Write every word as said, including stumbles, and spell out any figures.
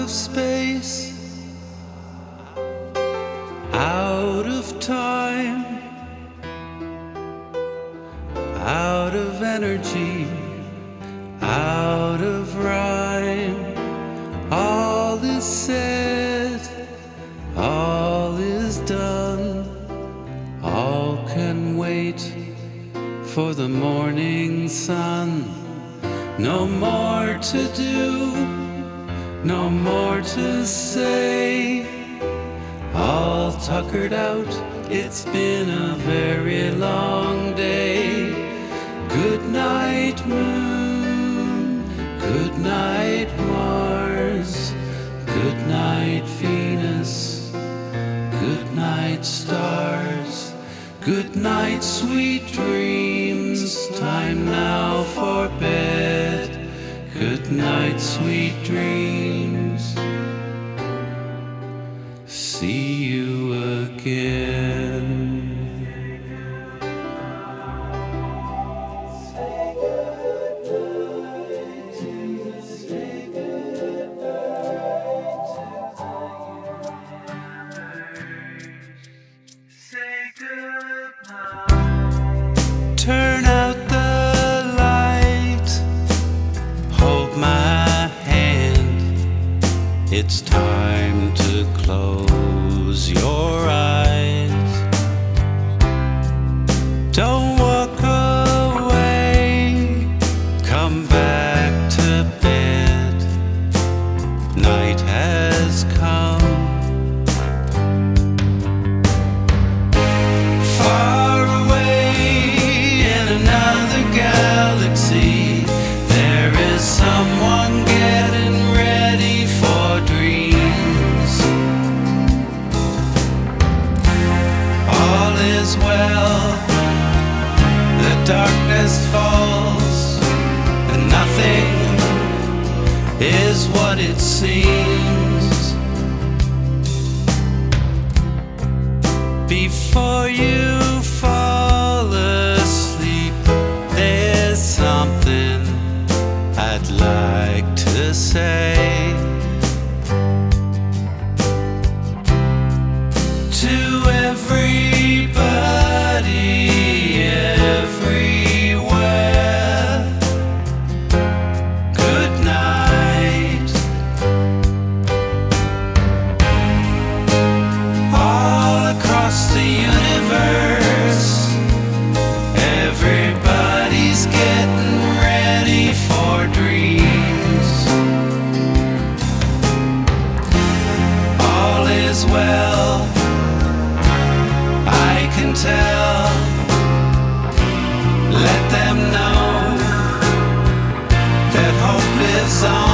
of space, out of time, out of energy, out of rhyme. All is said, all is done, all can wait for the morning sun. No more to do, no more to say. All tuckered out, it's been a very long day. Good night, moon. Good night, Mars. Good night, Venus. Good night, stars. Good night, sweet dreams. Time now for bed. Good night, sweet dreams. See you again. Say goodnight to you. Say goodnight to the universe. Say goodnight. Turn out the light. Hold my hand. It's time to close your eyes. Don't walk away. Come back to bed. Night has come. Far away in another galaxy, there is someone getting ready for dreams. All is well, the darkness falls, and nothing is what it seems. Before you fall asleep, there's something I'd like to say to everybody, everywhere. Good night. All across the universe, everybody's getting ready for dreams. All is well, I can tell. Let them know that hope lives on.